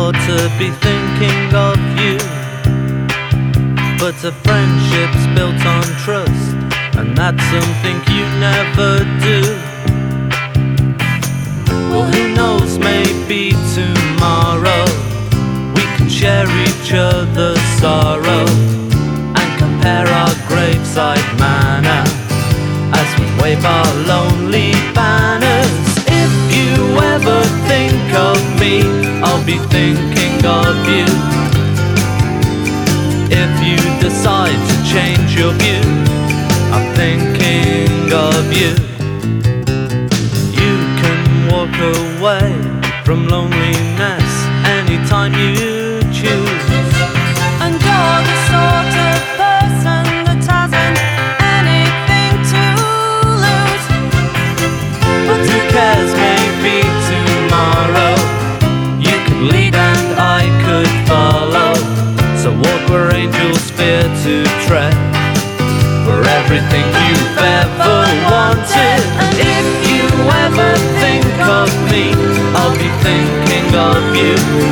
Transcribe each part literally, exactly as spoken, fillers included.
sure to be thinking of you, but a friendship's built on trust, and that's something you never do. Well, who knows, maybe tomorrow we can share each other's sorrow and compare our graveside manner as we wave our lonely banners. If you ever think of me, I'll be thinking of you. If you decide to change your view, I'm thinking of you. You can walk away from loneliness anytime you choose, and you're the sort of person that hasn't anything to lose. But who cares, maybe tomorrow you can lead and I could follow. So walk where angels fear to tread, for everything you've ever wanted. And if you ever think of me, I'll be thinking of you.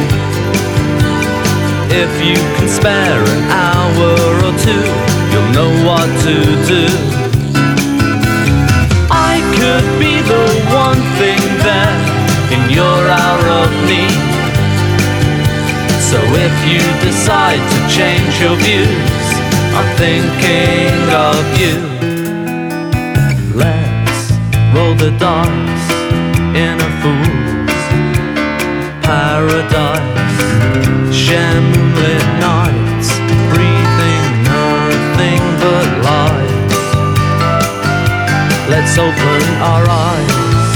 If you can spare an hour or two, you'll know what to do. I could be the one thing there in your hour of need. So if you decide to change your views, I'm thinking of you. Let's roll the dice in a fool's paradise. Share moonlit nights, breathing nothing but light. Let's open our eyes.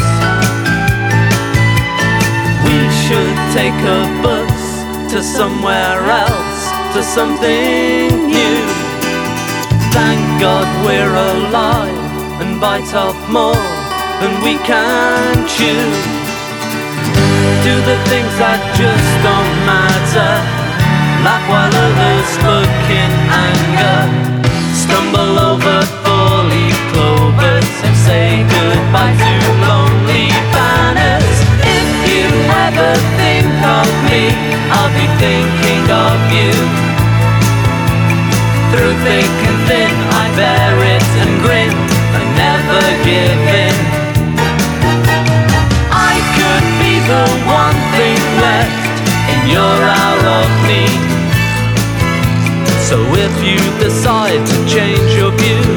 We should take a bus to somewhere else, to something new. Thank God we're alive and bite off more than we can chew. Do the things that just don't matter, laugh while others look in anger, stumble over four-leaf clovers and say goodbye to lonely banners. If you ever think of me, I'll be thinking of you. Through thick and thin, I bear it and grin and never give in. I could be the one thing left in your hour of need. So if you decide to change your view,